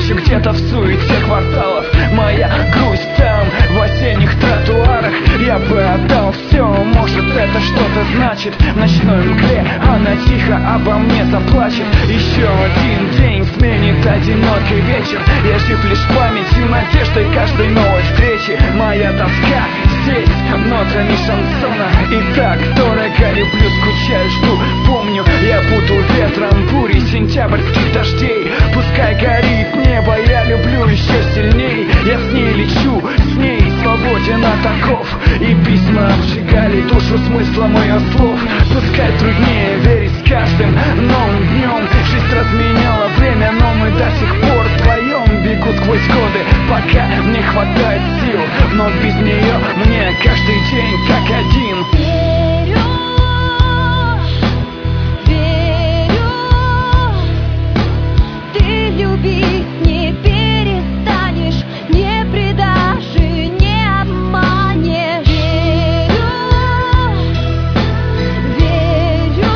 ночью где-то в суете кварталов. Моя грусть там, в осенних тротуарах. Я бы отдал все, может это что-то значит. В ночной мгле она тихо обо мне заплачет. Еще один день сменит одинокий вечер. Я жив лишь памятью, надеждой каждой новой встречи. Моя тоска здесь нотами шансона. И так дорого люблю, скучаю, жду, помню. Я буду ветром бури сентябрьских дождей. Пускай горит небо, я люблю еще сильней. Я с ней лечу, с ней свободен от оков. И письма обжигали душу смыслом ее слов. Пускай труднее верить с каждым новым днем. Жизнь разменяла время, но мы до сих пор вдвоем. Бегу сквозь годы, пока мне хватает сил. Но без нее мне каждый день как один. Любить не перестанешь, не предашь и не обманешь. Верю,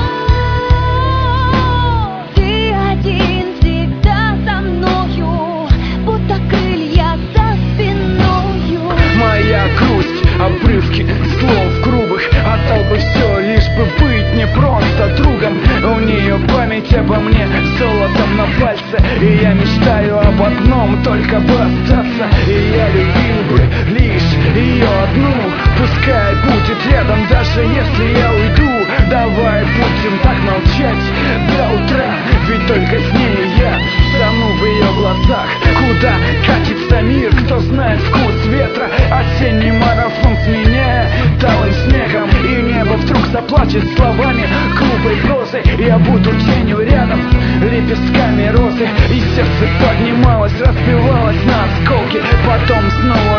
ты один всегда со мною, будто крылья за спиною. Моя грусть, обрывки слов грубых. Отдал бы все, лишь бы быть не просто другом. У нее память обо мне золотом на пальце. И я мечтаю об одном, только бы остаться. И я любил бы лишь ее одну. Пускай будет рядом, даже если я уйду. Давай будем так молчать до утра. Ведь только с ней я тону в ее глазах. Куда катится мир, кто знает вкус ветра. Осенний марафон сменяя талым снегом. И небо вдруг заплачет словами глупой прозы. Я буду тенью рядом, лепестками розы. И сердце поднималось, разбивалось на осколки. Потом снова